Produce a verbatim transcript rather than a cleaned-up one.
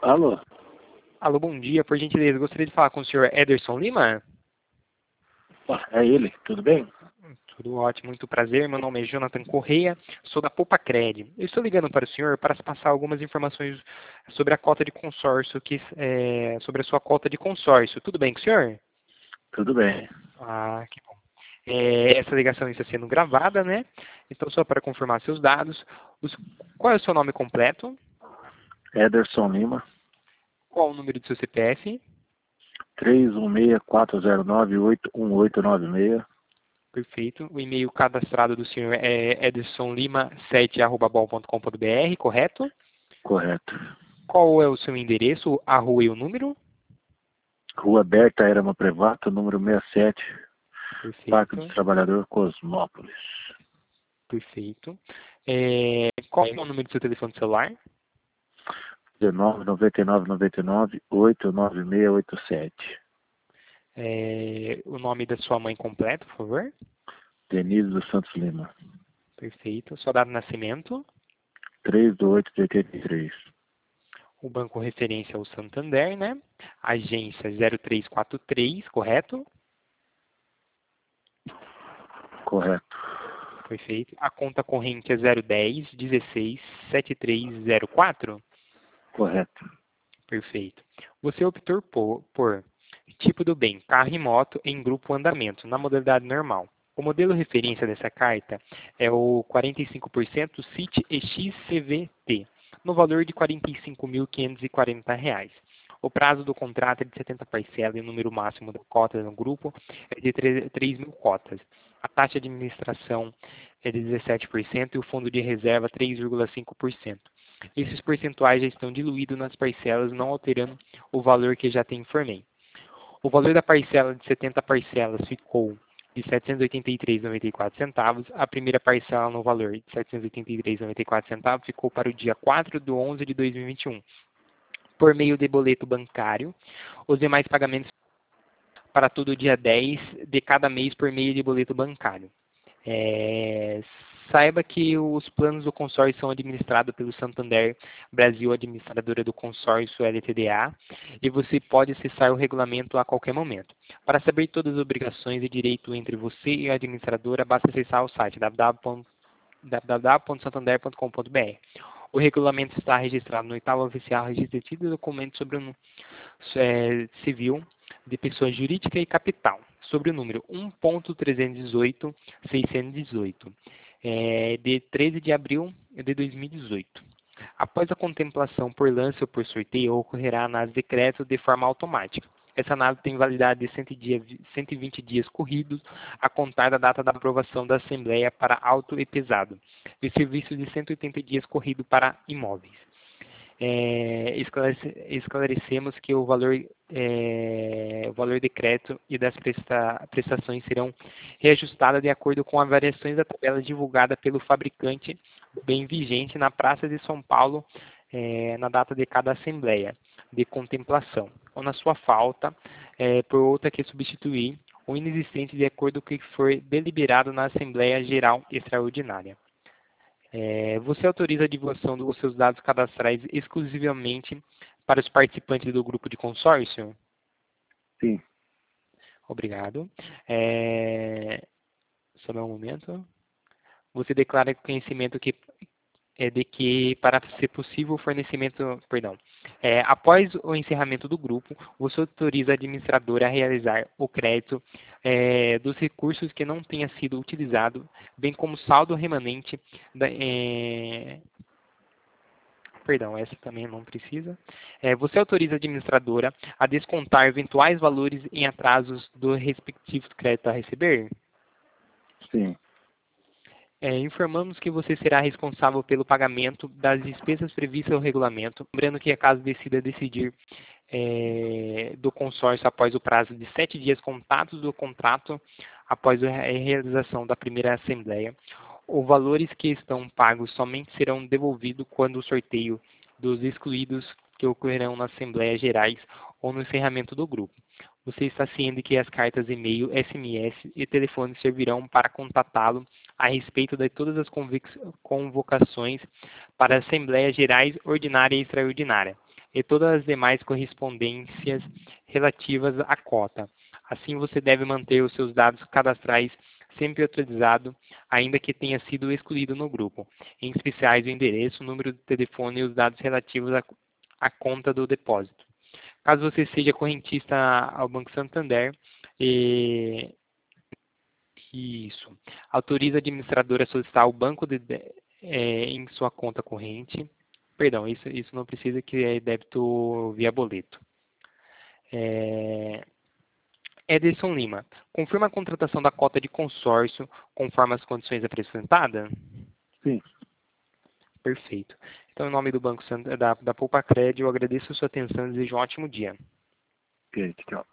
Alô? Alô, bom dia. Por gentileza, gostaria de falar com o senhor Ederson Lima? Ah, é ele, tudo bem? Tudo ótimo, muito prazer. Meu nome é Jonathan Correia, sou da Poupa-Cred. Eu estou ligando para o senhor para passar algumas informações sobre a cota de consórcio, que, é, sobre a sua cota de consórcio. Tudo bem com o senhor? Tudo bem. Ah, que bom. É, essa ligação está sendo gravada, né? Então, só para confirmar seus dados, os- qual é o seu nome completo? Ederson Lima, Qual o número do seu C P F? três um seis, quatro zero nove, oito um oito nove seis. Perfeito. O e-mail cadastrado do senhor é edersonlima sete arroba bol ponto com ponto br, correto? Correto. Qual é o seu endereço, a rua e o número? Rua Berta Erama Prevato, número sessenta e sete, Parque dos Perfeito, Trabalhadores, Cosmópolis. perfeito. É, qual é o número do seu telefone celular? dezenove, noventa e nove, noventa e nove, oito nove seis oito sete. É, o nome da sua mãe completo, por favor? Denise dos Santos Lima, Perfeito. Sua data de nascimento? três de oito de oitenta e três. O banco referência é o Santander, né? Agência zero três quatro três, correto? Correto. Perfeito. A conta corrente é zero dez, dezesseis, setenta e três zero quatro? Correto. Perfeito. Você optou por, por tipo do bem, carro e moto em grupo andamento, na modalidade normal. O modelo referência dessa carta é o quarenta e cinco por cento C I T e X C V T, no valor de quarenta e cinco mil quinhentos e quarenta reais. O prazo do contrato é de setenta parcelas e o número máximo de cotas no grupo é de três mil cotas. A taxa de administração é de dezessete por cento e o fundo de reserva três vírgula cinco por cento. Esses percentuais já estão diluídos nas parcelas, não alterando o valor que já te informei. O valor da parcela de setenta parcelas ficou de setecentos e oitenta e três reais e noventa e quatro centavos. A primeira parcela no valor de setecentos e oitenta e três reais e noventa e quatro centavos ficou para o dia quatro de onze de dois mil e vinte e um, por meio de boleto bancário. Os demais pagamentos para todo dia dez de cada mês por meio de boleto bancário. É, saiba que os planos do consórcio são administrados pelo Santander Brasil, administradora do consórcio L T D A, e você pode acessar o regulamento a qualquer momento. Para saber todas as obrigações e direitos entre você e a administradora, basta acessar o site w w w ponto santander ponto com ponto br. O regulamento está registrado no oitavo oficial registro de título e documentos sobre o é, civil de pessoa jurídica e capital, sobre o número um ponto trezentos e dezoito seiscentos e dezoito, é, de treze de abril de dois mil e dezoito. Após a contemplação por lance ou por sorteio, ocorrerá análise de crédito de forma automática. Essa análise tem validade de cento e vinte dias corridos a contar da data da aprovação da Assembleia para auto e pesado, e serviço de cento e oitenta dias corrido para imóveis. É, esclarece, esclarecemos que o valor, é, o valor de crédito e das presta, prestações serão reajustadas de acordo com as variações da tabela divulgada pelo fabricante do bem vigente na Praça de São Paulo, é, na data de cada assembleia de contemplação, ou na sua falta, é, por outra que substituir o inexistente de acordo com o que for deliberado na Assembleia Geral Extraordinária. É, você autoriza a divulgação dos seus dados cadastrais exclusivamente para os participantes do grupo de consórcio? Sim. Obrigado. É, só um momento. Você declara conhecimento que é de que, para ser possível o fornecimento, perdão, é, após o encerramento do grupo, você autoriza a administradora a realizar o crédito é, dos recursos que não tenha sido utilizado, bem como saldo remanente, da, é, perdão, essa também não precisa, é, você autoriza a administradora a descontar eventuais valores em atrasos do respectivo crédito a receber? Sim. É, informamos que você será responsável pelo pagamento das despesas previstas no regulamento, lembrando que, caso decida decidir é, do consórcio após o prazo de sete dias contados do contrato, após a realização da primeira assembleia, os valores que estão pagos somente serão devolvidos quando o sorteio dos excluídos que ocorrerão nas assembleias gerais ou no encerramento do grupo. Você está ciente que as cartas e-mail, S M S e telefone servirão para contatá-lo a respeito de todas as convocações para assembleias gerais ordinária e extraordinária, e todas as demais correspondências relativas à cota. Assim, você deve manter os seus dados cadastrais sempre atualizado, ainda que tenha sido excluído no grupo, em especiais o endereço, o número de telefone e os dados relativos à, à conta do depósito. Caso você seja correntista ao Banco Santander, e, isso, autoriza a administradora a solicitar ao banco de, é, em sua conta corrente. Perdão, isso, isso não precisa, que é débito via boleto. É, Ederson Lima, confirma a contratação da cota de consórcio conforme as condições apresentadas? Sim. Perfeito. Então, em nome do Banco da, da Poupa Cred, eu agradeço a sua atenção e desejo um ótimo dia. Ok, tchau.